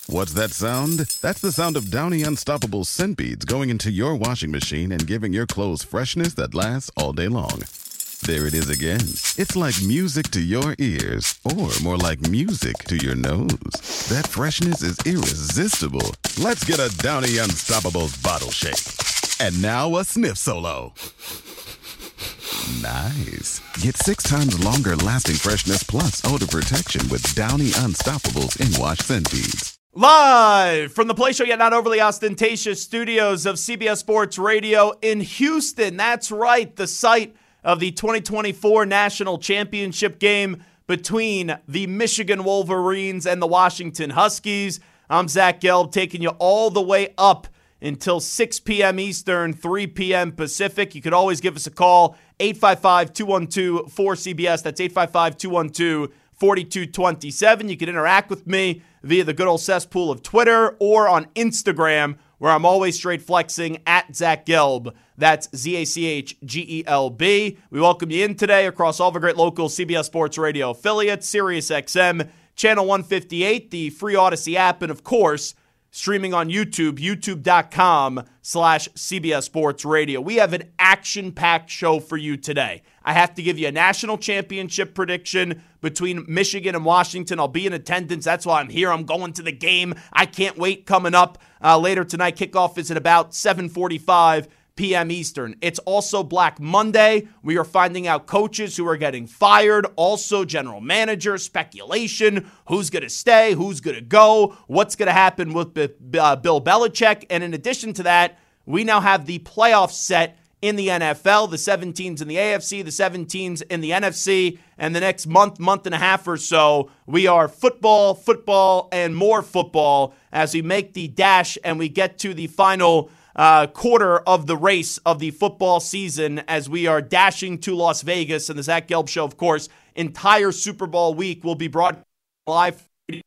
What's that sound? That's the sound of Downy Unstoppable scent beads going into your washing machine and giving your clothes freshness that lasts all day long. There it is again. It's like music to your ears, or more like music to your nose. That freshness is irresistible. Let's get a Downy Unstoppables bottle shake. And now a sniff solo. Nice. Get 6 times longer lasting freshness plus odor protection with Downy Unstoppables in-wash scent beads. Live from the Play Show Yet Not Overly Ostentatious studios of CBS Sports Radio in Houston. That's right, the site of the 2024 National Championship game between the Michigan Wolverines and the Washington Huskies. I'm Zach Gelb, taking you all the way up until 6 p.m. Eastern, 3 p.m. Pacific. You could always give us a call, 855-212-4CBS. That's 855-212-4227. You can interact with me via the good old cesspool of Twitter or on Instagram, where I'm always straight flexing at Zach Gelb. That's ZACHGELB. We welcome you in today across all the great local CBS Sports Radio affiliates, Sirius XM, Channel 158, the free Odyssey app, and of course, streaming on YouTube, youtube.com/CBS Sports Radio. We have an action-packed show for you today. I have to give you a national championship prediction between Michigan and Washington. I'll be in attendance. That's why I'm here. I'm going to the game. I can't wait. Coming up later tonight. Kickoff is at about 7:45 p.m. Eastern. It's also Black Monday. We are finding out coaches who are getting fired, also general managers, speculation, who's going to stay, who's going to go, what's going to happen with Bill Belichick. And in addition to that, we now have the playoffs set in the NFL, the 7 teams in the AFC, the 7 teams in the NFC, and the next month and a half or so, we are football, and more football as we make the dash and we get to the final quarter of the race of the football season as we are dashing to Las Vegas. And the Zach Gelb Show, of course, entire Super Bowl week will be brought live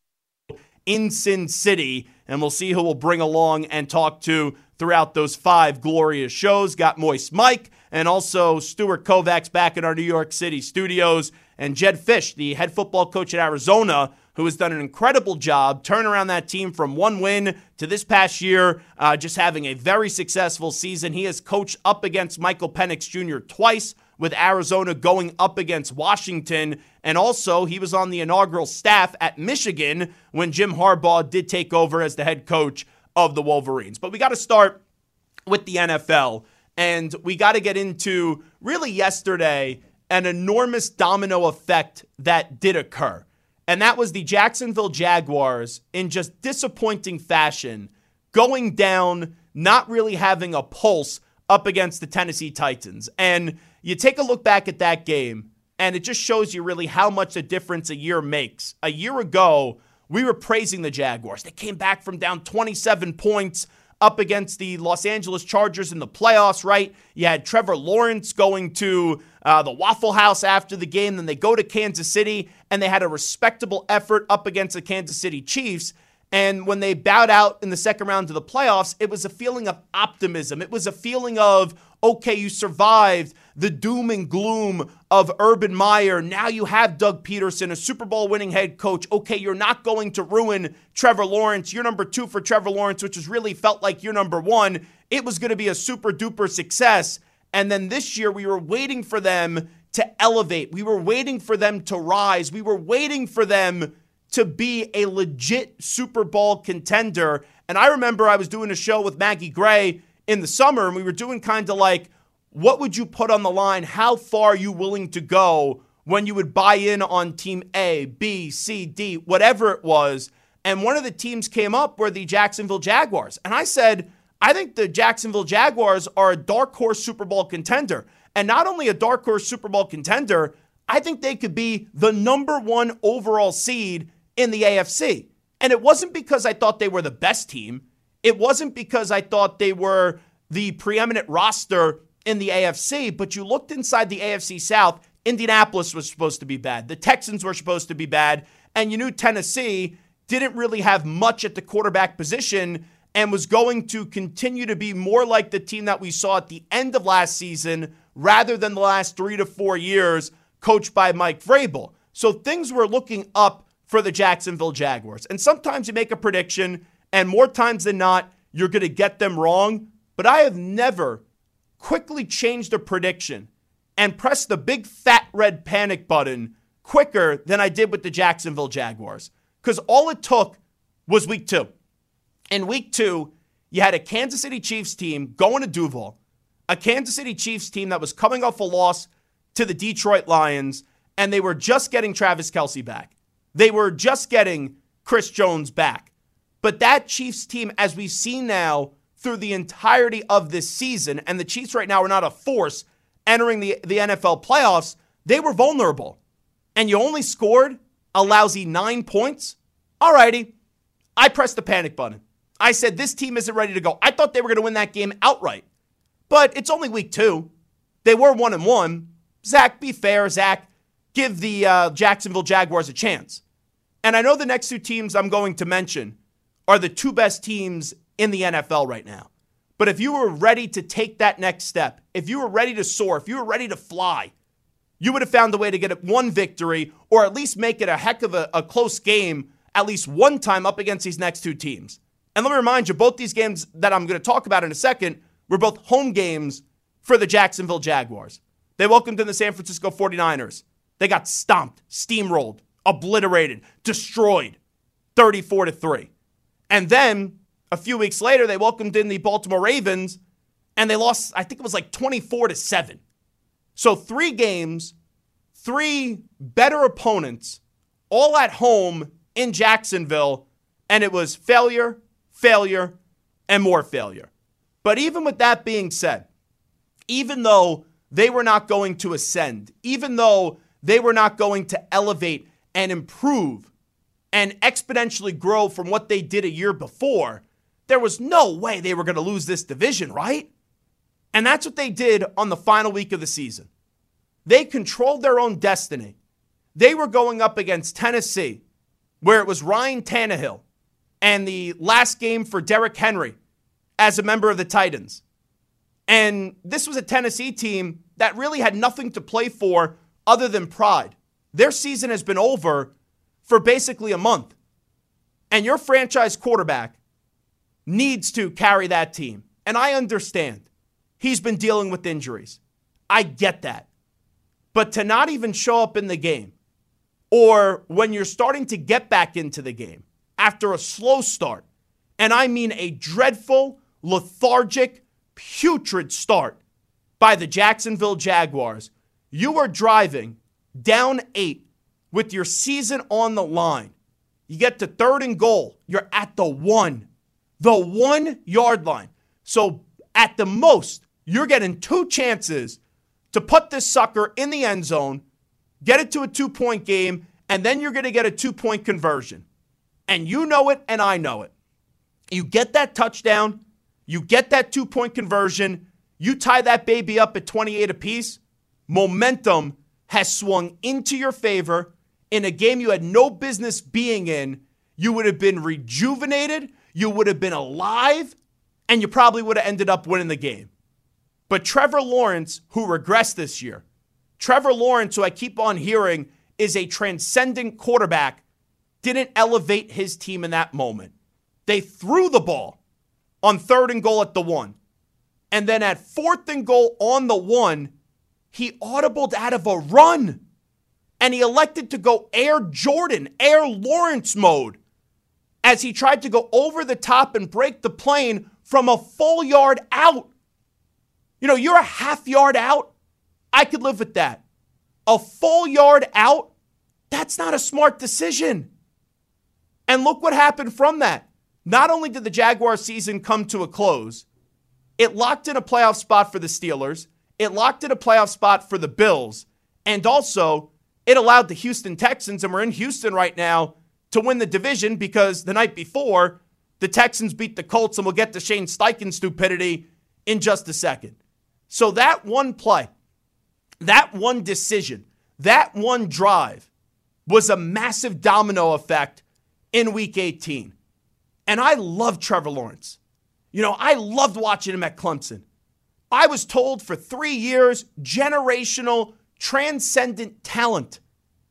in Sin City, and we'll see who we'll bring along and talk to throughout those 5 glorious shows. Got Moist Mike and also Stuart Kovacs back in our New York City studios, and Jedd Fisch, the head football coach at Arizona, who has done an incredible job turning around that team from 1 win to this past year, just having a very successful season. He has coached up against Michael Penix Jr. twice, with Arizona going up against Washington. And also, he was on the inaugural staff at Michigan when Jim Harbaugh did take over as the head coach of the Wolverines. But we got to start with the NFL, and we got to get into, really yesterday, an enormous domino effect that did occur. And that was the Jacksonville Jaguars, in just disappointing fashion, going down, not really having a pulse up against the Tennessee Titans. And you take a look back at that game, and it just shows you really how much a difference a year makes. A year ago, we were praising the Jaguars. They came back from down 27 points up against the Los Angeles Chargers in the playoffs, right? You had Trevor Lawrence going to the Waffle House after the game. Then they go to Kansas City, and they had a respectable effort up against the Kansas City Chiefs. And when they bowed out in the second round of the playoffs, it was a feeling of optimism. It was a feeling of, okay, you survived the doom and gloom of Urban Meyer. Now you have Doug Peterson, a Super Bowl winning head coach. Okay, you're not going to ruin Trevor Lawrence. You're number 2 for Trevor Lawrence, which has really felt like you're number 1. It was going to be a super duper success. And then this year we were waiting for them to elevate. We were waiting for them to rise. We were waiting for them to be a legit Super Bowl contender. And I remember I was doing a show with Maggie Gray in the summer, and we were doing kind of like, what would you put on the line? How far are you willing to go when you would buy in on team A, B, C, D, whatever it was? And one of the teams came up were the Jacksonville Jaguars. And I said, I think the Jacksonville Jaguars are a dark horse Super Bowl contender. And not only a dark horse Super Bowl contender, I think they could be the number 1 overall seed in the AFC. And it wasn't because I thought they were the best team. It wasn't because I thought they were the preeminent roster in the AFC, but you looked inside the AFC South, Indianapolis was supposed to be bad. The Texans were supposed to be bad. And you knew Tennessee didn't really have much at the quarterback position and was going to continue to be more like the team that we saw at the end of last season rather than the last 3 to 4 years coached by Mike Vrabel. So things were looking up for the Jacksonville Jaguars. And sometimes you make a prediction, and more times than not, you're going to get them wrong. But I have never quickly changed a prediction and pressed the big fat red panic button quicker than I did with the Jacksonville Jaguars. Because all it took was week 2. In week 2, you had a Kansas City Chiefs team going to Duval, a Kansas City Chiefs team that was coming off a loss to the Detroit Lions, and they were just getting Travis Kelce back. They were just getting Chris Jones back. But that Chiefs team, as we've seen now through the entirety of this season, and the Chiefs right now are not a force entering the NFL playoffs, they were vulnerable. And you only scored a lousy 9 points? Alrighty. I pressed the panic button. I said, this team isn't ready to go. I thought they were going to win that game outright. But it's only week 2. They were 1-1. Zach, be fair. Zach, give the Jacksonville Jaguars a chance. And I know the next 2 teams I'm going to mention are the 2 best teams in the NFL right now. But if you were ready to take that next step, if you were ready to soar, if you were ready to fly, you would have found a way to get one victory or at least make it a heck of a close game at least one time up against these next 2 teams. And let me remind you, both these games that I'm going to talk about in a second were both home games for the Jacksonville Jaguars. They welcomed in the San Francisco 49ers. They got stomped, steamrolled, obliterated, destroyed, 34-3. And then a few weeks later, they welcomed in the Baltimore Ravens, and they lost, I think it was like 24-7. So 3 games, 3 better opponents, all at home in Jacksonville, and it was failure, failure, and more failure. But even with that being said, even though they were not going to ascend, even though they were not going to elevate and improve and exponentially grow from what they did a year before, there was no way they were going to lose this division, right? And that's what they did on the final week of the season. They controlled their own destiny. They were going up against Tennessee, where it was Ryan Tannehill and the last game for Derrick Henry as a member of the Titans. And this was a Tennessee team that really had nothing to play for other than pride. Their season has been over for basically a month. And your franchise quarterback needs to carry that team. And I understand. He's been dealing with injuries. I get that. But to not even show up in the game, or when you're starting to get back into the game after a slow start, and I mean a dreadful, lethargic, putrid start by the Jacksonville Jaguars, you are driving down 8 with your season on the line. You get to 3rd and goal. You're at the 1 yard line. So at the most, you're getting 2 chances to put this sucker in the end zone, get it to a 2-point game, and then you're going to get a 2-point conversion. And you know it, and I know it. You get that touchdown, you get that 2-point conversion, you tie that baby up at 28 apiece, momentum has swung into your favor in a game you had no business being in. You would have been rejuvenated, you would have been alive, and you probably would have ended up winning the game. But Trevor Lawrence, who regressed this year, Trevor Lawrence, who I keep on hearing is a transcendent quarterback, didn't elevate his team in that moment. They threw the ball on 3rd and goal at the 1. And then at 4th and goal on the 1, he audibled out of a run. And he elected to go Air Jordan, Air Lawrence mode, as he tried to go over the top and break the plane from a full yard out. You know, you're a half yard out. I could live with that. A full yard out, that's not a smart decision. And look what happened from that. Not only did the Jaguar season come to a close, it locked in a playoff spot for the Steelers, it locked in a playoff spot for the Bills, and also it allowed the Houston Texans, and we're in Houston right now, to win the division because the night before, the Texans beat the Colts, and we'll get to Shane Steichen's stupidity in just a second. So that one play, that one decision, that one drive was a massive domino effect in Week 18. And I love Trevor Lawrence. You know, I loved watching him at Clemson. I was told for 3 years, generational, transcendent talent.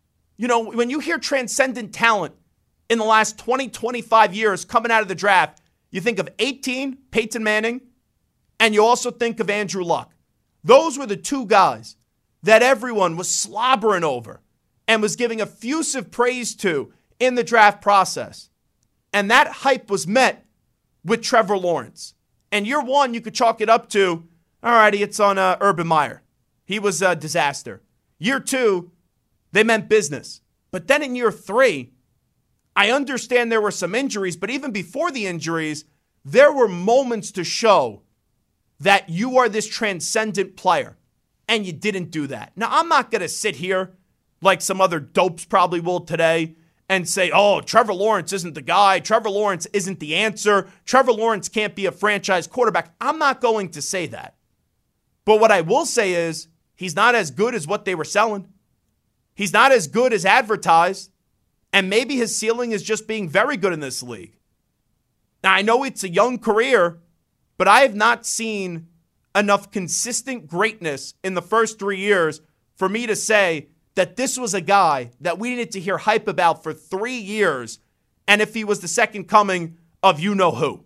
You know, when you hear transcendent talent in the last 20, 25 years coming out of the draft, you think of 18, Peyton Manning, and you also think of Andrew Luck. Those were the two guys that everyone was slobbering over and was giving effusive praise to in the draft process. And that hype was met with Trevor Lawrence. And year one, you could chalk it up to, all righty, it's on Urban Meyer. He was a disaster. Year two, they meant business. But then in year three, I understand there were some injuries, but even before the injuries, there were moments to show that you are this transcendent player, and you didn't do that. Now, I'm not going to sit here like some other dopes probably will today and say, oh, Trevor Lawrence isn't the guy. Trevor Lawrence isn't the answer. Trevor Lawrence can't be a franchise quarterback. I'm not going to say that. But what I will say is he's not as good as what they were selling. He's not as good as advertised. And maybe his ceiling is just being very good in this league. Now, I know it's a young career, but I have not seen enough consistent greatness in the first 3 years for me to say that this was a guy that we needed to hear hype about for 3 years, and if he was the second coming of you-know-who.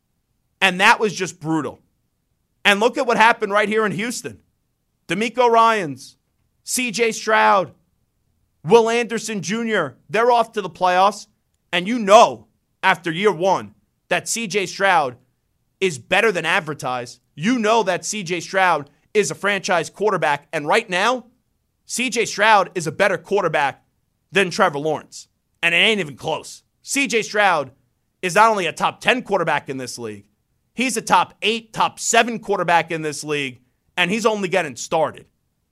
And that was just brutal. And look at what happened right here in Houston. DeMeco Ryans, C.J. Stroud, Will Anderson Jr., they're off to the playoffs, and you know after year one that C.J. Stroud is better than advertised. You know that C.J. Stroud is a franchise quarterback, and right now, C.J. Stroud is a better quarterback than Trevor Lawrence, and it ain't even close. C.J. Stroud is not only a top 10 quarterback in this league, he's a top 8, top 7 quarterback in this league, and he's only getting started.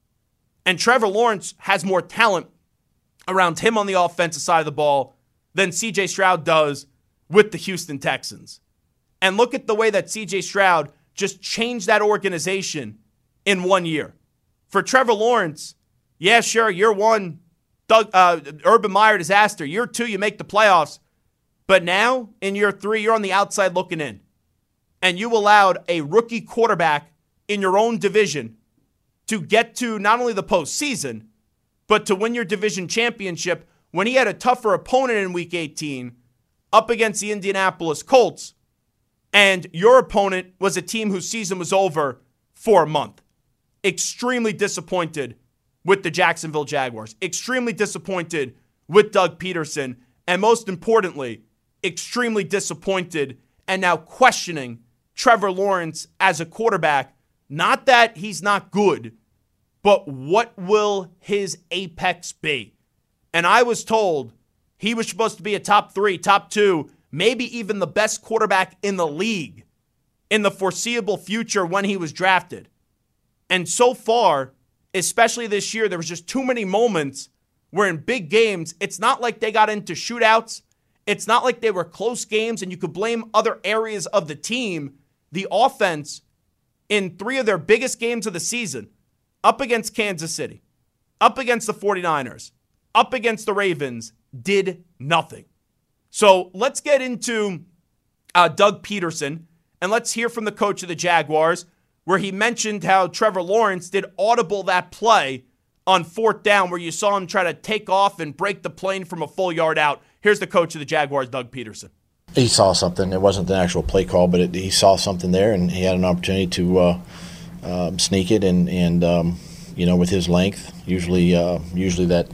And Trevor Lawrence has more talent around him on the offensive side of the ball than C.J. Stroud does with the Houston Texans. And look at the way that C.J. Stroud just changed that organization in 1 year. For Trevor Lawrence, yeah, sure, year one, Urban Meyer disaster. Year two, you make the playoffs. But now, in year three, you're on the outside looking in. And you allowed a rookie quarterback in your own division to get to not only the postseason, but to win your division championship when he had a tougher opponent in Week 18 up against the Indianapolis Colts, and your opponent was a team whose season was over for a month. Extremely disappointed with the Jacksonville Jaguars. Extremely disappointed with Doug Peterson. And most importantly, extremely disappointed and now questioning Trevor Lawrence as a quarterback. Not that he's not good, but what will his apex be? And I was told he was supposed to be a top 3, top 2, maybe even the best quarterback in the league in the foreseeable future when he was drafted. And so far, especially this year, there was just too many moments where in big games, it's not like they got into shootouts. It's not like they were close games and you could blame other areas of the team. The offense in 3 of their biggest games of the season, up against Kansas City, up against the 49ers, up against the Ravens, did nothing. So let's get into Doug Peterson, and let's hear from the coach of the Jaguars, where he mentioned how Trevor Lawrence did audible that play on 4th down, where you saw him try to take off and break the plane from a full yard out. Here's the coach of the Jaguars, Doug Peterson. He saw something. It wasn't the actual play call, but he saw something there, and he had an opportunity to sneak it. And with his length, usually that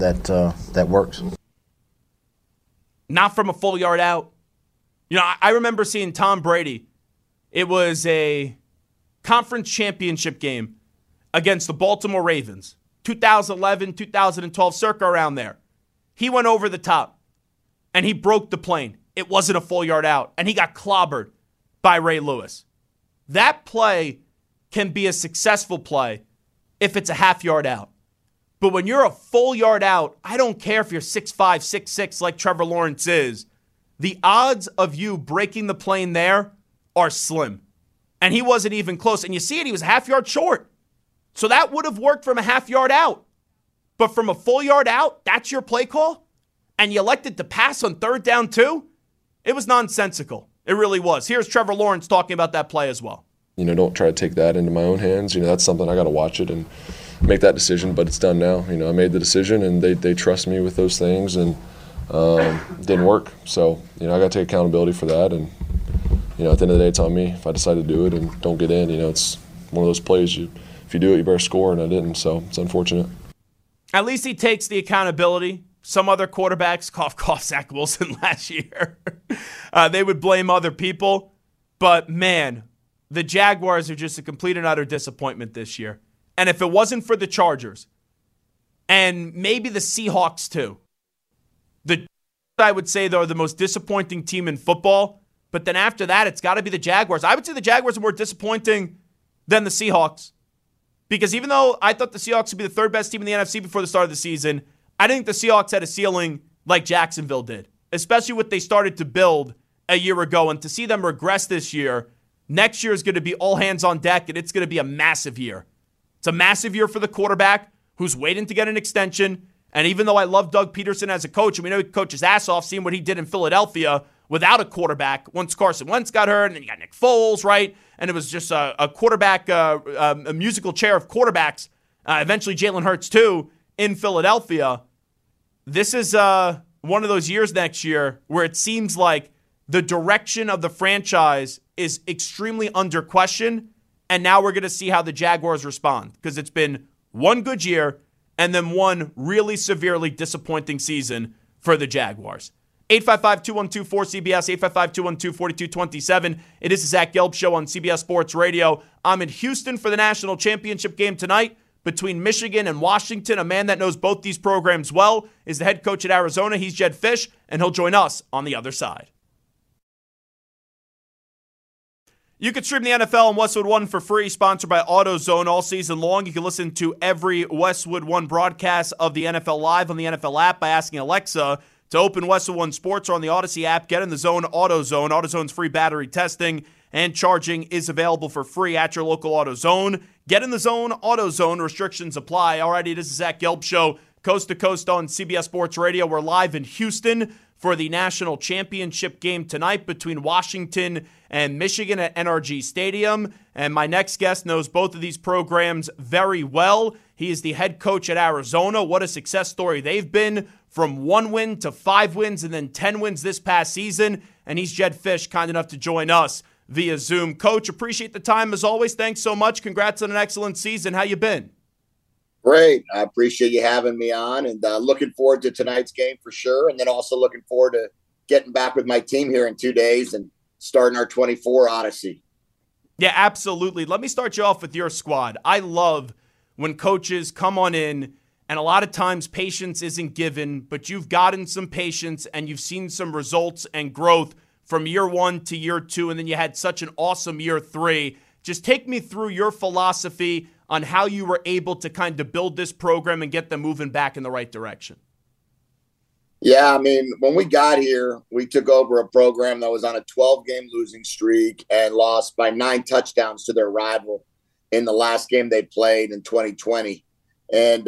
works. Not from a full yard out. I remember seeing Tom Brady. It was a conference championship game against the Baltimore Ravens, 2011, 2012, circa around there. He went over the top, and he broke the plane. It wasn't a full yard out, and he got clobbered by Ray Lewis. That play can be a successful play if it's a half yard out. But when you're a full yard out, I don't care if you're 6'5", 6'6", like Trevor Lawrence is, the odds of you breaking the plane there are slim. And he wasn't even close. And you see it, he was a half yard short. So that would have worked from a half yard out. But from a full yard out, that's your play call? And you elected to pass on 3rd down too? It was nonsensical. It really was. Here's Trevor Lawrence talking about that play as well. Don't try to take that into my own hands. That's something I got to watch it and make that decision, but it's done now. I made the decision, and they trust me with those things, and didn't work. So, I got to take accountability for that, and, at the end of the day, it's on me. If I decide to do it and don't get in, it's one of those plays. If you do it, you better score, and I didn't, so it's unfortunate. At least he takes the accountability. Some other quarterbacks, cough, Zach Wilson last year, they would blame other people. But, man, the Jaguars are just a complete and utter disappointment this year. And if it wasn't for the Chargers, and maybe the Seahawks too, I would say they're the most disappointing team in football. But then after that, it's got to be the Jaguars. I would say the Jaguars are more disappointing than the Seahawks. Because even though I thought the Seahawks would be the third best team in the NFC before the start of the season, I didn't think the Seahawks had a ceiling like Jacksonville did, especially what they started to build a year ago. And to see them regress this year, next year is going to be all hands on deck, and it's going to be a massive year. It's a massive year for the quarterback who's waiting to get an extension. And even though I love Doug Peterson as a coach, and we know he coached his ass off, seeing what he did in Philadelphia without a quarterback once Carson Wentz got hurt, and then you got Nick Foles, right? And it was just a quarterback, a musical chair of quarterbacks, eventually Jalen Hurts too, in Philadelphia. This is one of those years next year where it seems like the direction of the franchise is extremely under question, and now we're going to see how the Jaguars respond, because it's been one good year and then one really severely disappointing season for the Jaguars. 855-212-4CBS, 855-212-4227. It is the Zach Gelb Show on CBS Sports Radio. I'm in Houston for the national championship game tonight between Michigan and Washington. A man that knows both these programs well is the head coach at Arizona. He's Jedd Fisch, and he'll join us on the other side. You can stream the NFL on Westwood One for free, sponsored by AutoZone all season long. You can listen to every Westwood One broadcast of the NFL Live on the NFL app by asking Alexa to open Westwood One Sports or on the Odyssey app. Get in the zone, AutoZone. AutoZone's free battery testing and charging is available for free at your local AutoZone. Get in the zone, AutoZone. Restrictions apply. Alrighty, this is Zach Gelb Show, coast to coast on CBS Sports Radio. We're live in Houston for the national championship game tonight between Washington and Michigan at NRG Stadium. And my next guest knows both of these programs very well. He is the head coach at Arizona. What a success story they've been, from 1 win to 5 wins and then 10 wins this past season. And he's Jedd Fisch, kind enough to join us via Zoom. Coach, appreciate the time as always. Thanks so much. Congrats on an excellent season. How you been? Great. I appreciate you having me on, and looking forward to tonight's game for sure. And then also looking forward to getting back with my team here in 2 days and starting our 24 Odyssey. Yeah, absolutely. Let me start you off with your squad. I love when coaches come on in, and a lot of times patience isn't given, but you've gotten some patience and you've seen some results and growth from year 1 to year 2, and then you had such an awesome year 3. Just take me through your philosophy on how you were able to kind of build this program and get them moving back in the right direction. Yeah, I mean, when we got here, we took over a program that was on a 12-game losing streak and lost by 9 touchdowns to their rival in the last game they played in 2020. And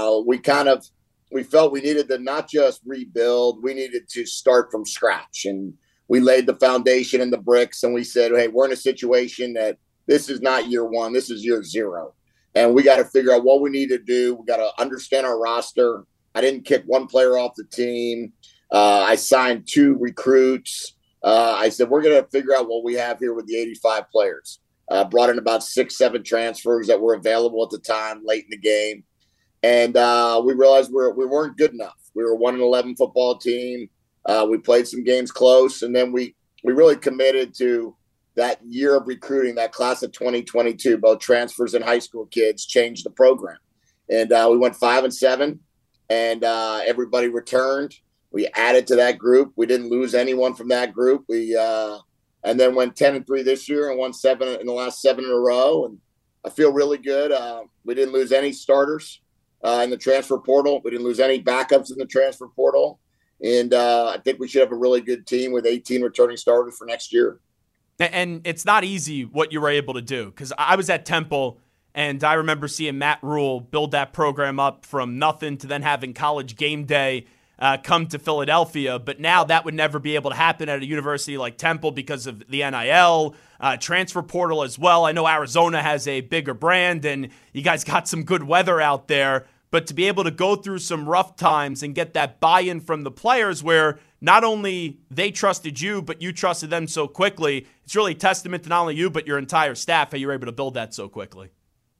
we felt we needed to not just rebuild, we needed to start from scratch. And we laid the foundation and the bricks, and we said, hey, we're in a situation that this is not year 1, this is year 0. And we got to figure out what we need to do. We got to understand our roster. I didn't kick one player off the team. I signed 2 recruits. I said, we're going to figure out what we have here with the 85 players. Brought in about 6-7 transfers that were available at the time late in the game. And we realized we weren't good enough. We were a 1-11 football team. We played some games close. And then we really committed to that year of recruiting, that class of 2022, both transfers and high school kids, changed the program. And we went 5-7, and everybody returned. We added to that group. We didn't lose anyone from that group. We and then went 10-3 this year and won 7 in the last 7 in a row. And I feel really good. We didn't lose any starters in the transfer portal. We didn't lose any backups in the transfer portal. And I think we should have a really good team with 18 returning starters for next year. And it's not easy what you were able to do, because I was at Temple, and I remember seeing Matt Rule build that program up from nothing to then having College Game Day come to Philadelphia. But now that would never be able to happen at a university like Temple because of the NIL, transfer portal as well. I know Arizona has a bigger brand, and you guys got some good weather out there. But to be able to go through some rough times and get that buy-in from the players where not only they trusted you, but you trusted them so quickly, it's really a testament to not only you, but your entire staff, how you were able to build that so quickly.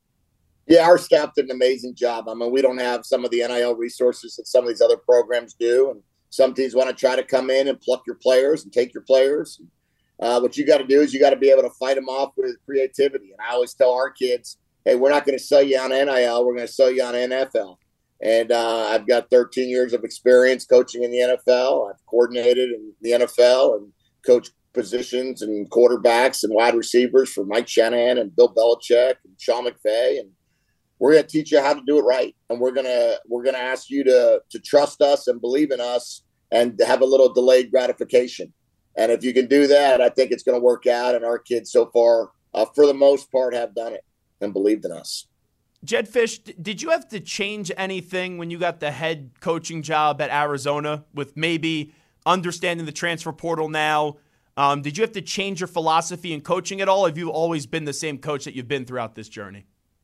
Yeah, our staff did an amazing job. I mean, we don't have some of the NIL resources that some of these other programs do. And some teams want to try to come in and pluck your players and take your players. What you got to do is you got to be able to fight them off with creativity. And I always tell our kids, hey, we're not going to sell you on NIL. We're going to sell you on NFL. And I've got 13 years of experience coaching in the NFL. I've coordinated in the NFL and coached positions and quarterbacks and wide receivers for Mike Shanahan and Bill Belichick and Sean McVay. And we're going to teach you how to do it right. And we're going to ask you to trust us and believe in us and have a little delayed gratification. And if you can do that, I think it's going to work out. And our kids so far, for the most part, have done it and believed in us. Jedd Fisch, did you have to change anything when you got the head coaching job at Arizona with maybe understanding the transfer portal now? Did you have to change your philosophy in coaching at all? Or have you always been the same coach that you've been throughout this journey?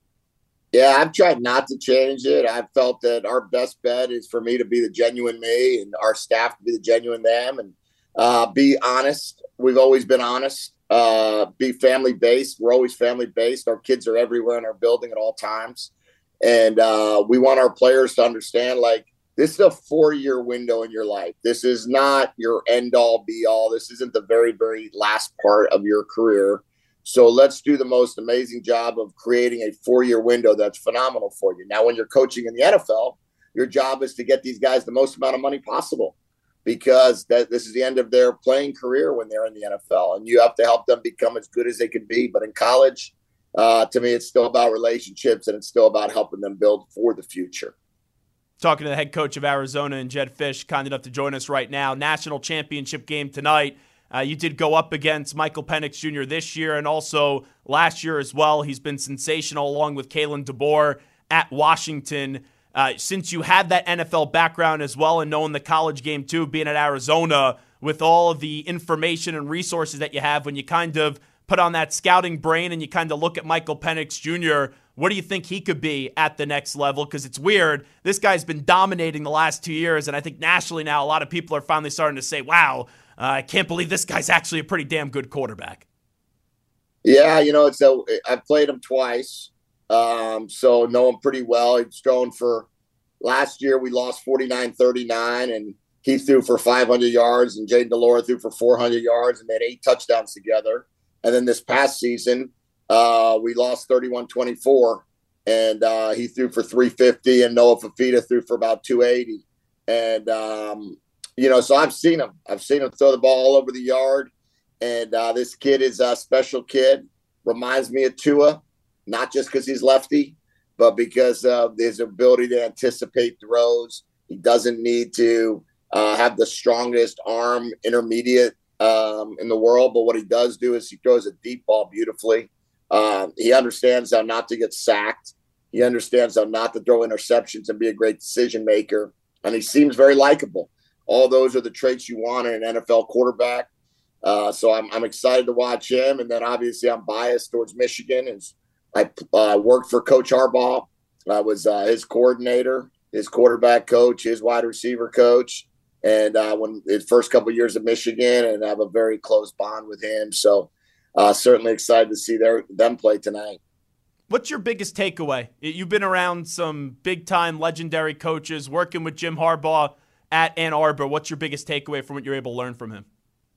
Yeah, I've tried not to change it. I've felt that our best bet is for me to be the genuine me and our staff to be the genuine them and be honest. We've always been honest. Be family-based. We're always family-based. Our kids are everywhere in our building at all times. And we want our players to understand, like, this is a 4-year window in your life. This is not your end-all, be-all. This isn't the very, very last part of your career. So let's do the most amazing job of creating a 4-year window that's phenomenal for you. Now, when you're coaching in the NFL, your job is to get these guys the most amount of money possible, because this is the end of their playing career when they're in the NFL, and you have to help them become as good as they can be. But in college, to me, it's still about relationships, and it's still about helping them build for the future. Talking to the head coach of Arizona and Jedd Fisch, kind enough to join us right now. National championship game tonight. You did go up against Michael Penix Jr. this year and also last year as well. He's been sensational along with Kalen DeBoer at Washington. Since you had that NFL background as well and knowing the college game too, being at Arizona, with all of the information and resources that you have, when you kind of put on that scouting brain and you kind of look at Michael Penix Jr., what do you think he could be at the next level? Because it's weird. This guy's been dominating the last 2 years, and I think nationally now a lot of people are finally starting to say, wow, I can't believe this guy's actually a pretty damn good quarterback. Yeah, I've played him twice. So know him pretty well. He's thrown for last year. We lost 49-39 and he threw for 500 yards and Jayden de Laura threw for 400 yards and they had 8 touchdowns together. And then this past season, we lost 31-24 and he threw for 350 and Noah Fafita threw for about 280. And, so I've seen him throw the ball all over the yard. And this kid is a special kid, reminds me of Tua. Not just because he's lefty, but because of his ability to anticipate throws. He doesn't need to have the strongest arm intermediate in the world, but what he does do is he throws a deep ball beautifully. He understands how not to get sacked. He understands how not to throw interceptions and be a great decision maker. And he seems very likable. All those are the traits you want in an NFL quarterback. So I'm excited to watch him. And then obviously I'm biased towards Michigan. I worked for Coach Harbaugh. I was his coordinator, his quarterback coach, his wide receiver coach, and when his first couple of years at Michigan, and I have a very close bond with him. So certainly excited to see them play tonight. What's your biggest takeaway? You've been around some big-time legendary coaches, working with Jim Harbaugh at Ann Arbor. What's your biggest takeaway from what you're able to learn from him?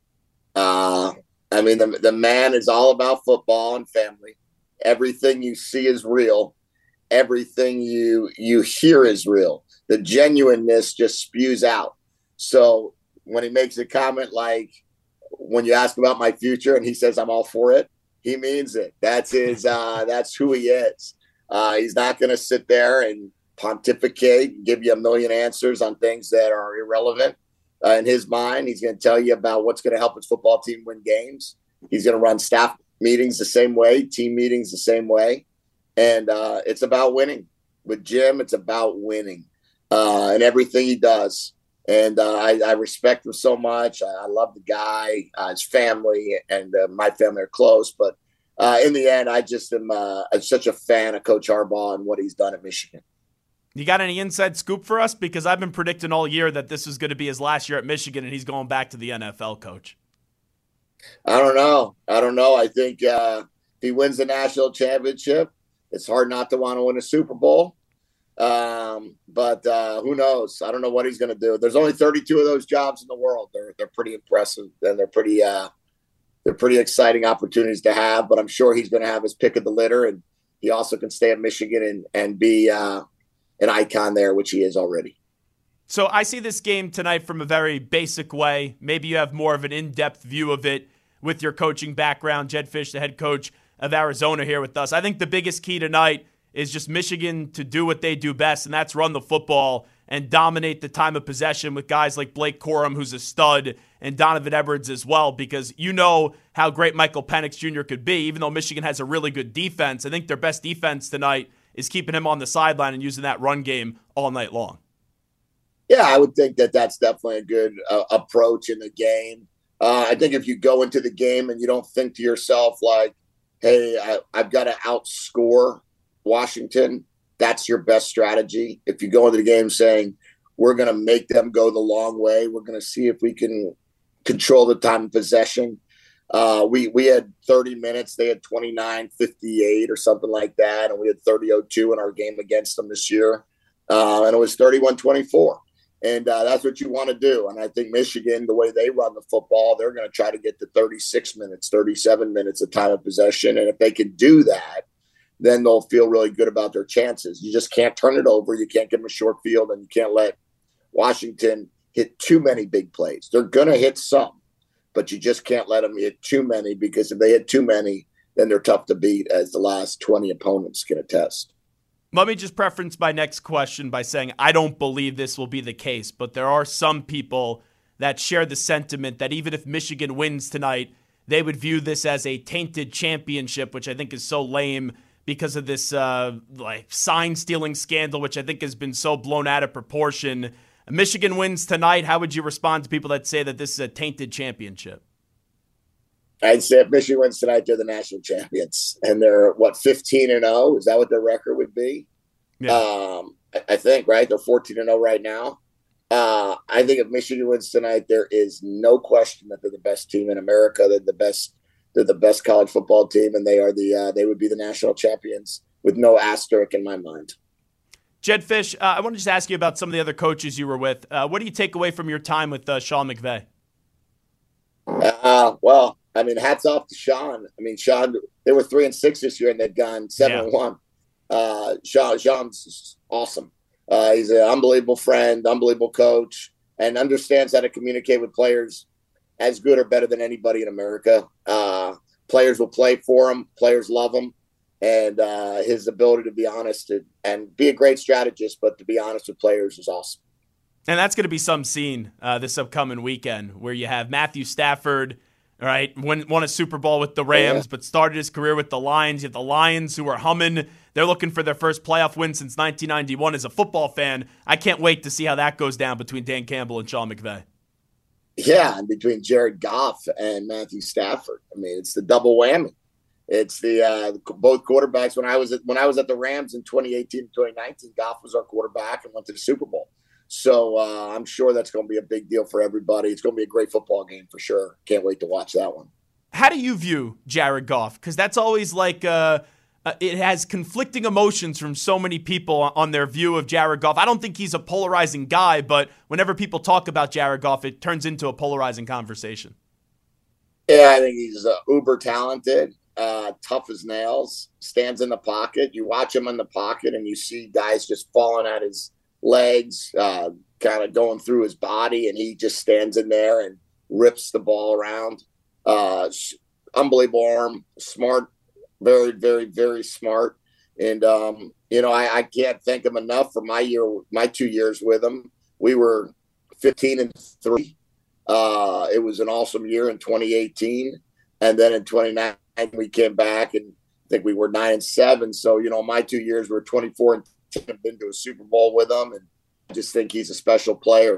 The man is all about football and family. Everything you see is real. Everything you hear is real. The genuineness just spews out. So when he makes a comment like, when you ask about my future and he says, I'm all for it, he means it. That's his, that's who he is. He's not going to sit there and pontificate and give you a million answers on things that are irrelevant. In his mind, he's going to tell you about what's going to help his football team win games. He's going to run staff meetings the same way, team meetings the same way. And it's about winning. With Jim, it's about winning. And everything he does. And I respect him so much. I love the guy, his family, and my family are close. But in the end, I just am such a fan of Coach Harbaugh and what he's done at Michigan. You got any inside scoop for us? Because I've been predicting all year that this was going to be his last year at Michigan, and he's going back to the NFL, Coach. I don't know. I think if he wins the national championship, it's hard not to want to win a Super Bowl. But who knows? I don't know what he's going to do. There's only 32 of those jobs in the world. They're pretty impressive, and they're pretty exciting opportunities to have. But I'm sure he's going to have his pick of the litter, and he also can stay at Michigan and be an icon there, which he is already. So I see this game tonight from a very basic way. Maybe you have more of an in-depth view of it with your coaching background. Jedd Fisch, the head coach of Arizona, here with us. I think the biggest key tonight is just Michigan to do what they do best, and that's run the football and dominate the time of possession with guys like Blake Corum, who's a stud, and Donovan Edwards as well, because you know how great Michael Penix Jr. could be. Even though Michigan has a really good defense, I think their best defense tonight is keeping him on the sideline and using that run game all night long. Yeah, I would think that that's definitely a good approach in the game. I think if you go into the game and you don't think to yourself like, hey, I've got to outscore Washington, that's your best strategy. If you go into the game saying, we're going to make them go the long way, we're going to see if we can control the time of possession. We had 30 minutes. They had 29-58 or something like that. And we had 30-02 in our game against them this year. And it was 31-24. And that's what you want to do. And I think Michigan, the way they run the football, they're going to try to get to 36 minutes, 37 minutes of time of possession. And if they can do that, then they'll feel really good about their chances. You just can't turn it over. You can't give them a short field, and you can't let Washington hit too many big plays. They're going to hit some, but you just can't let them hit too many, because if they hit too many, then they're tough to beat, as the last 20 opponents can attest. Let me just preference my next question by saying I don't believe this will be the case, but there are some people that share the sentiment that even if Michigan wins tonight, they would view this as a tainted championship, which I think is so lame because of this sign-stealing scandal, which I think has been so blown out of proportion. Michigan wins tonight. How would you respond to people that say that this is a tainted championship? I'd say if Michigan wins tonight, they're the national champions. And they're, 15-0? Is that what their record would be? Yeah. I think, right? They're 14-0 right now. I think if Michigan wins tonight, there is no question that they're the best team in America. They're the best college football team, and they would be the national champions with no asterisk in my mind. Jedd Fisch, I want to just ask you about some of the other coaches you were with. What do you take away from your time with Sean McVay? Well, I mean, hats off to Sean. I mean, Sean, they were 3-6 this year, and they'd gone 7-1. Sean's awesome. He's an unbelievable friend, unbelievable coach, and understands how to communicate with players as good or better than anybody in America. Players will play for him. Players love him. And his ability to be honest and be a great strategist, but to be honest with players is awesome. And that's going to be some scene this upcoming weekend where you have Matthew Stafford, all right, won a Super Bowl with the Rams, but started his career with the Lions. You have the Lions who are humming. They're looking for their first playoff win since 1991. As a football fan, I can't wait to see how that goes down between Dan Campbell and Sean McVay. Yeah, and between Jared Goff and Matthew Stafford. I mean, it's the double whammy. It's the both quarterbacks. When I was at the Rams in 2018 and 2019, Goff was our quarterback and went to the Super Bowl. So I'm sure that's going to be a big deal for everybody. It's going to be a great football game for sure. Can't wait to watch that one. How do you view Jared Goff? Because that's always like it has conflicting emotions from so many people on their view of Jared Goff. I don't think he's a polarizing guy, but whenever people talk about Jared Goff, it turns into a polarizing conversation. Yeah, I think he's uber talented, tough as nails, stands in the pocket. You watch him in the pocket and you see guys just falling at his legs, kind of going through his body, and he just stands in there and rips the ball around. Unbelievable arm, smart, very, very, very smart. And, I can't thank him enough for my 2 years with him. We were 15-3. It was an awesome year in 2018. And then in 2019, we came back and I think we were 9-7. So, my 2 years were 24-10. I've been to a Super Bowl with him, and I just think he's a special player.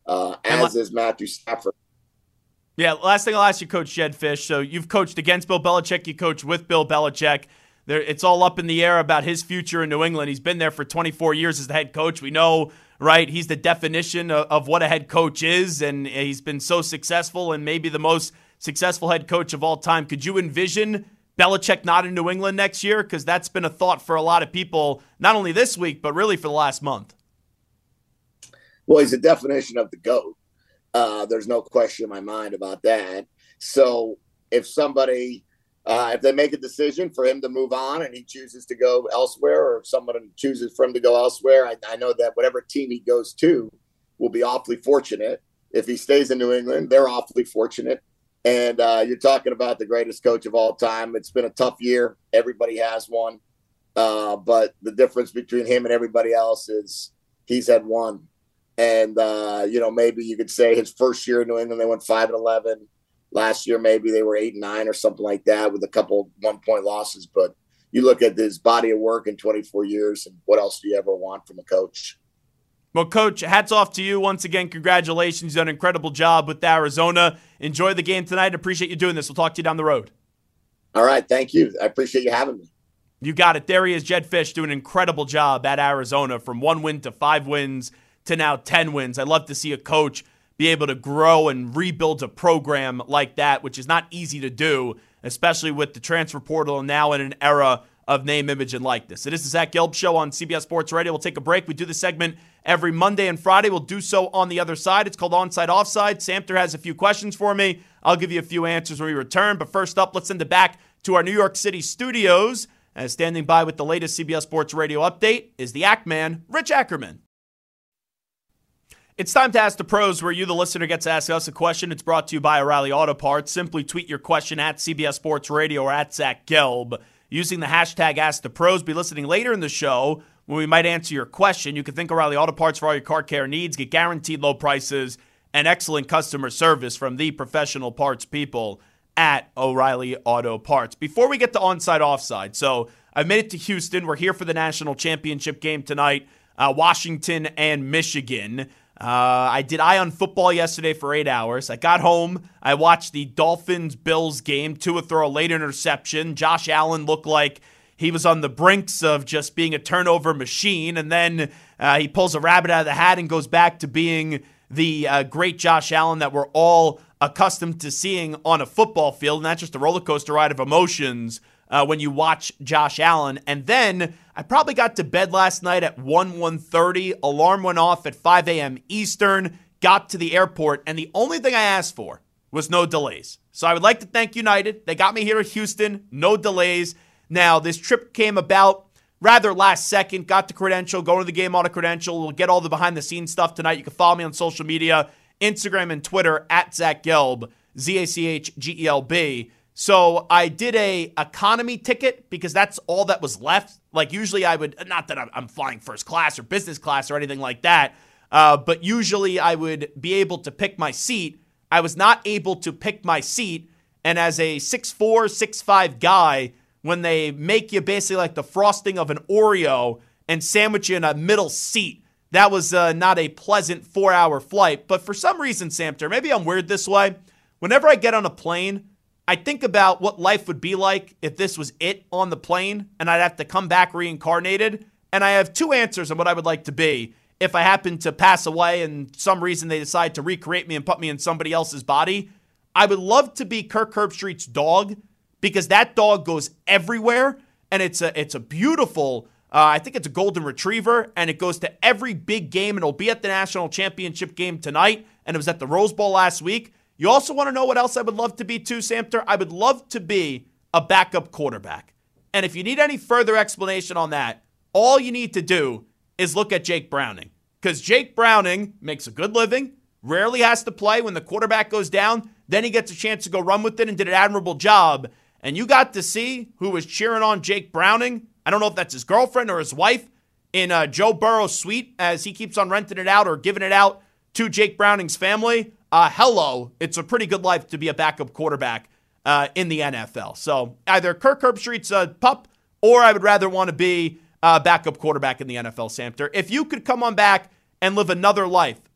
as is Matthew Stafford. Yeah, last thing I'll ask you, Coach Jedd Fisch. So you've coached against Bill Belichick. You coach with Bill Belichick. It's all up in the air about his future in New England. He's been there for 24 years as the head coach. We know, right, he's the definition of what a head coach is, and he's been so successful and maybe the most successful head coach of all time. Could you envision Belichick not in New England next year? Because that's been a thought for a lot of people, not only this week, but really for the last month. Well, he's the definition of the GOAT. There's no question in my mind about that. So if somebody, if they make a decision for him to move on and he chooses to go elsewhere, or if someone chooses for him to go elsewhere, I know that whatever team he goes to will be awfully fortunate. If he stays in New England, they're awfully fortunate. And you're talking about the greatest coach of all time. It's been a tough year. Everybody has one. But the difference between him and everybody else is he's had one. And, maybe you could say his first year in New England, they went 5-11. Last year, maybe they were 8-9 or something like that with a couple 1-point losses. But you look at his body of work in 24 years, and what else do you ever want from a coach? Well, Coach, hats off to you. Once again, congratulations. You've done an incredible job with Arizona. Enjoy the game tonight. Appreciate you doing this. We'll talk to you down the road. All right. Thank you. I appreciate you having me. You got it. There he is, Jedd Fisch, doing an incredible job at Arizona, from 1 win to 5 wins to now 10 wins. I love to see a coach be able to grow and rebuild a program like that, which is not easy to do, especially with the transfer portal and now in an era of name, image, and likeness. It is the Zach Gelb Show on CBS Sports Radio. We'll take a break. We do the segment every Monday and Friday. We'll do so on the other side. It's called Onside Offside. Samter has a few questions for me. I'll give you a few answers when we return. But first up, let's send it back to our New York City studios. As standing by with the latest CBS Sports Radio update is the Act Man, Rich Ackerman. It's time to Ask the Pros, where you, the listener, gets to ask us a question. It's brought to you by O'Reilly Auto Parts. Simply tweet your question at CBS Sports Radio or at Zach Gelb using the hashtag Ask the Pros. Be listening later in the show when we might answer your question. You can thank O'Reilly Auto Parts for all your car care needs. Get guaranteed low prices and excellent customer service from the professional parts people at O'Reilly Auto Parts. Before we get to Onside Offside, so I've made it to Houston. We're here for the national championship game tonight, Washington and Michigan. I did Eye on Football yesterday for 8 hours. I got home. I watched the Dolphins-Bills game. Tua throw a late interception. Josh Allen looked like he was on the brinks of just being a turnover machine. And then he pulls a rabbit out of the hat and goes back to being the great Josh Allen that we're all accustomed to seeing on a football field. And that's just a roller coaster ride of emotions when you watch Josh Allen. And then I probably got to bed last night at 1:30. Alarm went off at 5 a.m. Eastern, got to the airport, and the only thing I asked for was no delays. So I would like to thank United. They got me here at Houston, no delays. Now, this trip came about rather last second. Got the credential, going to the game on a credential. We'll get all the behind-the-scenes stuff tonight. You can follow me on social media, Instagram and Twitter, at Zach Gelb, ZACHGELB. So I did a economy ticket because that's all that was left. Like usually I would, not that I'm flying first class or business class or anything like that, but usually I would be able to pick my seat. I was not able to pick my seat, and as a 6'4", 6'5" guy, when they make you basically like the frosting of an Oreo and sandwich you in a middle seat, that was not a pleasant 4-hour flight. But for some reason, Samter, maybe I'm weird this way, whenever I get on a plane, I think about what life would be like if this was it on the plane and I'd have to come back reincarnated. And I have two answers on what I would like to be if I happen to pass away and some reason they decide to recreate me and put me in somebody else's body. I would love to be Kirk Herbstreit's dog because that dog goes everywhere and it's a beautiful, I think it's a golden retriever, and it goes to every big game, and it'll be at the national championship game tonight, and it was at the Rose Bowl last week. You also want to know what else I would love to be too, Samter? I would love to be a backup quarterback. And if you need any further explanation on that, all you need to do is look at Jake Browning. Because Jake Browning makes a good living, rarely has to play when the quarterback goes down, then he gets a chance to go run with it and did an admirable job. And you got to see who was cheering on Jake Browning. I don't know if that's his girlfriend or his wife in Joe Burrow's suite as he keeps on renting it out or giving it out to Jake Browning's family. Hello, it's a pretty good life to be a backup quarterback in the NFL. So either Kirk Herbstreit's a pup, or I would rather want to be a backup quarterback in the NFL, Samter. If you could come on back and live another life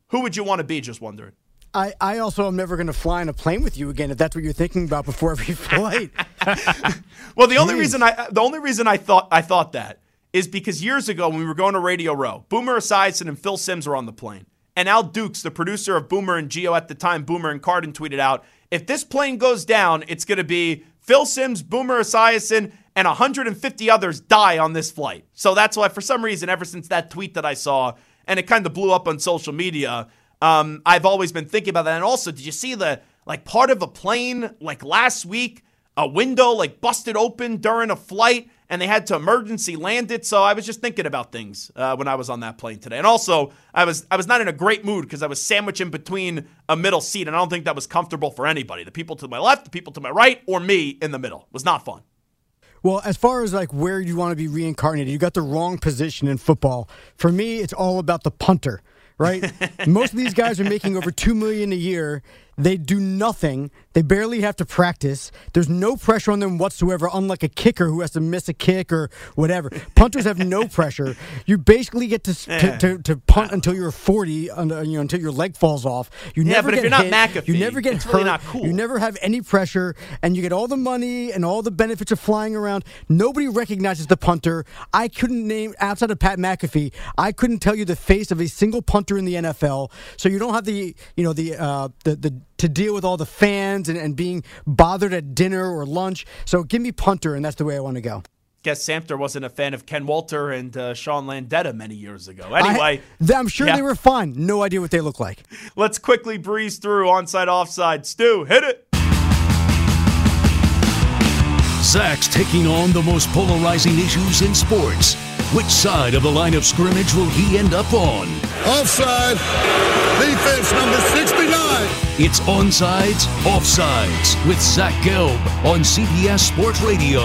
who would you want to be? Just wondering. I also am never going to fly in a plane with you again if that's what you're thinking about before every flight. Well, the only reason I thought that is because years ago when we were going to Radio Row, Boomer Esiason and Phil Simms were on the plane. And Al Dukes, the producer of Boomer and Geo at the time, Boomer and Cardin, tweeted out, if this plane goes down, it's going to be Phil Simms, Boomer Esiason, and 150 others die on this flight. So that's why, for some reason, ever since that tweet that I saw, and it kind of blew up on social media, I've always been thinking about that. And also, did you see the, part of a plane, last week, a window, busted open during a flight, and they had to emergency land it? So I was just thinking about things when I was on that plane today. And also, I was not in a great mood because I was sandwiched in between a middle seat, and I don't think that was comfortable for anybody. The people to my left, the people to my right, or me in the middle. It was not fun. Well, as far as where you want to be reincarnated, you got the wrong position in football. For me, it's all about the punter, right? Most of these guys are making over $2 million a year. They do nothing. They barely have to practice. There's no pressure on them whatsoever, unlike a kicker who has to miss a kick or whatever. Punters have no pressure. You basically get to punt until you're 40, until your leg falls off. You never but if get you're hit. not McAfee, You never get it's hurt. really not cool. You never have any pressure, and you get all the money and all the benefits of flying around. Nobody recognizes the punter. I couldn't name, outside of Pat McAfee, I couldn't tell you the face of a single punter in the NFL. So you don't have the to deal with all the fans and being bothered at dinner or lunch. So give me punter, and that's the way I want to go. Guess Samter wasn't a fan of Ken Walter and Sean Landetta many years ago. Anyway. I'm sure they were fine. No idea what they look like. Let's quickly breeze through onside, offside. Stu, hit it. Zach's taking on the most polarizing issues in sports. Which side of the line of scrimmage will he end up on? Offside. Defense number 69. It's Onsides, Offsides with Zach Gelb on CBS Sports Radio.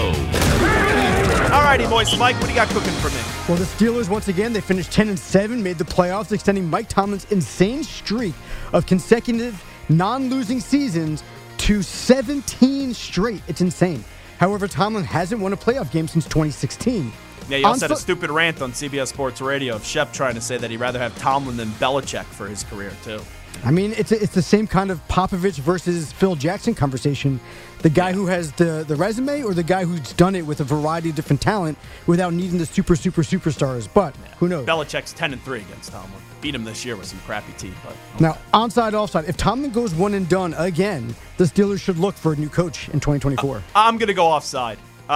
All righty, boys. Mike, what do you got cooking for me? Well, the Steelers, once again, they finished 10-7, made the playoffs, extending Mike Tomlin's insane streak of consecutive non-losing seasons to 17 straight. It's insane. However, Tomlin hasn't won a playoff game since 2016. Yeah, you also had a stupid rant on CBS Sports Radio of Shep trying to say that he'd rather have Tomlin than Belichick for his career, too. I mean, it's the same kind of Popovich versus Phil Jackson conversation. The guy who has the resume or the guy who's done it with a variety of different talent without needing the superstars. But who knows? Belichick's 10-3 against Tomlin. Beat him this year with some crappy teeth. But now, onside, offside. If Tomlin goes one and done again, the Steelers should look for a new coach in 2024. I'm going to go offside.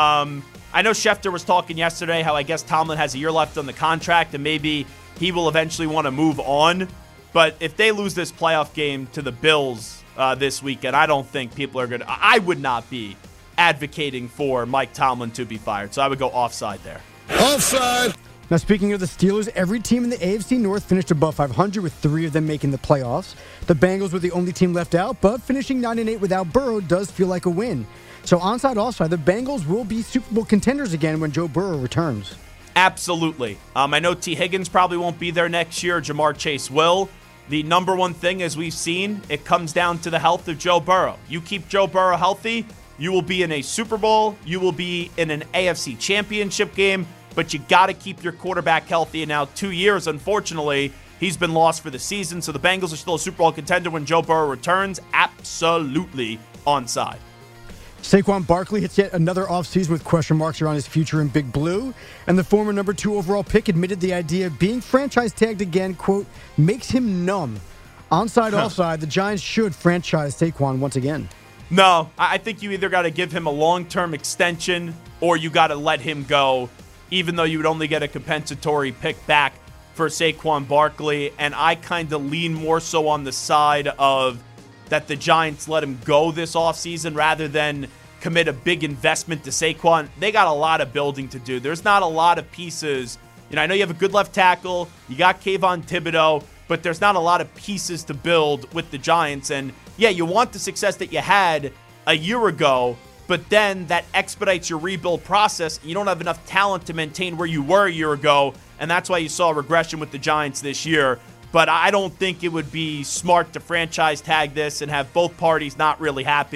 I know Schefter was talking yesterday how I guess Tomlin has a year left on the contract and maybe he will eventually want to move on. But if they lose this playoff game to the Bills this weekend, I don't think people are going to – I would not be advocating for Mike Tomlin to be fired. So I would go offside there. Offside. Now, speaking of the Steelers, every team in the AFC North finished above 500, with 3 of them making the playoffs. The Bengals were the only team left out, but finishing 9-8 without Burrow does feel like a win. So onside, offside, the Bengals will be Super Bowl contenders again when Joe Burrow returns. Absolutely. I know T. Higgins probably won't be there next year. Jamar Chase will. The number one thing, as we've seen, it comes down to the health of Joe Burrow. You keep Joe Burrow healthy, you will be in a Super Bowl, you will be in an AFC championship game, but you got to keep your quarterback healthy. And now 2 years, unfortunately, he's been lost for the season. So the Bengals are still a Super Bowl contender when Joe Burrow returns. Absolutely onside. Saquon Barkley hits yet another offseason with question marks around his future in Big Blue. And the former number 2 overall pick admitted the idea of being franchise tagged again, quote, makes him numb. Onside, offside, the Giants should franchise Saquon once again. No, I think you either got to give him a long-term extension or you got to let him go, even though you would only get a compensatory pick back for Saquon Barkley. And I kind of lean more so on the side of that the Giants let him go this offseason rather than commit a big investment to Saquon. They got a lot of building to do. There's not a lot of pieces. I know you have a good left tackle. You got Kayvon Thibodeau, but there's not a lot of pieces to build with the Giants. And, yeah, you want the success that you had a year ago, but then that expedites your rebuild process. You don't have enough talent to maintain where you were a year ago, and that's why you saw regression with the Giants this year. But I don't think it would be smart to franchise tag this and have both parties not really happy.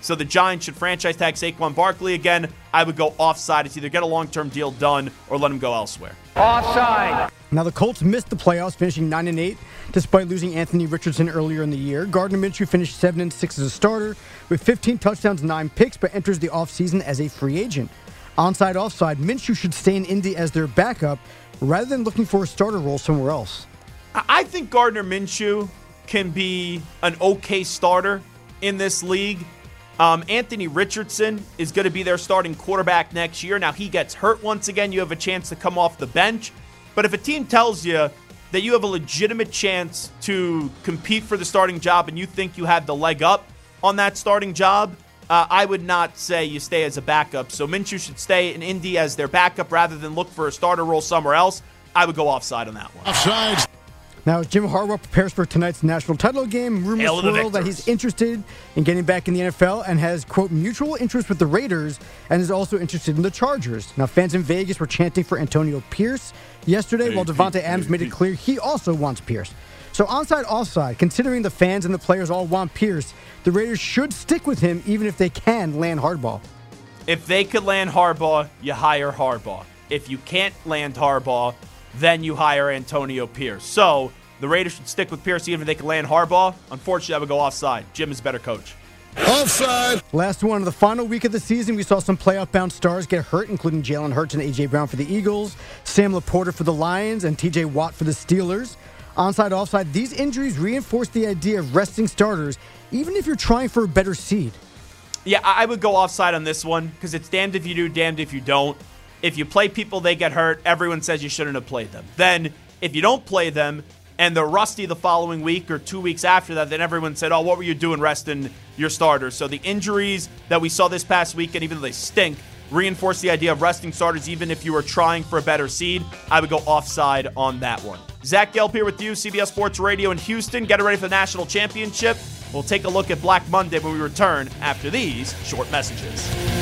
So the Giants should franchise tag Saquon Barkley again. I would go offside. It's either get a long-term deal done or let him go elsewhere. Offside. Now the Colts missed the playoffs, finishing 9-8, despite losing Anthony Richardson earlier in the year. Gardner Minshew finished 7-6 as a starter with 15 touchdowns, 9 picks, but enters the offseason as a free agent. Onside, offside, Minshew should stay in Indy as their backup rather than looking for a starter role somewhere else. I think Gardner Minshew can be an okay starter in this league. Anthony Richardson is going to be their starting quarterback next year. Now, he gets hurt once again. You have a chance to come off the bench. But if a team tells you that you have a legitimate chance to compete for the starting job and you think you have the leg up on that starting job, I would not say you stay as a backup. So Minshew should stay in Indy as their backup rather than look for a starter role somewhere else. I would go offside on that one. Offside. Now, as Jim Harbaugh prepares for tonight's national title game, rumors swirl that he's interested in getting back in the NFL and has, quote, mutual interest with the Raiders and is also interested in the Chargers. Now, fans in Vegas were chanting for Antonio Pierce yesterday, while Devontae Adams made it clear he also wants Pierce. So onside, offside, considering the fans and the players all want Pierce, the Raiders should stick with him even if they can land Harbaugh. If they could land Harbaugh, you hire Harbaugh. If you can't land Harbaugh, then you hire Antonio Pierce. So the Raiders should stick with Pierce even if they can land Harbaugh. Unfortunately, I would go offside. Jim is a better coach. Offside. Last one, the final week of the season, we saw some playoff-bound stars get hurt, including Jalen Hurts and A.J. Brown for the Eagles, Sam Laporta for the Lions, and T.J. Watt for the Steelers. Onside, offside, these injuries reinforce the idea of resting starters, even if you're trying for a better seed. Yeah, I would go offside on this one because it's damned if you do, damned if you don't. If you play people, they get hurt, everyone says you shouldn't have played them. Then, if you don't play them and they're rusty the following week or 2 weeks after that, then everyone said, oh, what were you doing resting your starters? So the injuries that we saw this past weekend, even though they stink, reinforce the idea of resting starters even if you are trying for a better seed. I would go offside on that one. Zach Gelb here with you, CBS Sports Radio in Houston. Get ready for the national championship. We'll take a look at Black Monday when we return after these short messages.